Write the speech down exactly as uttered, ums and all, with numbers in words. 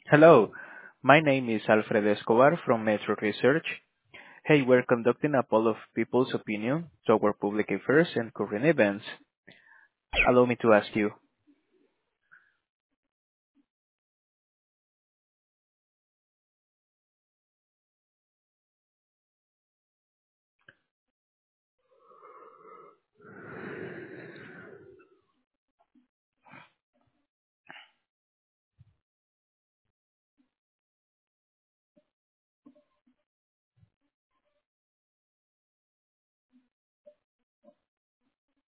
Hello, my name is Alfredo Escobar from Metro Research. Hey, we're conducting a poll of people's opinion toward public affairs and current events. Allow me to ask you,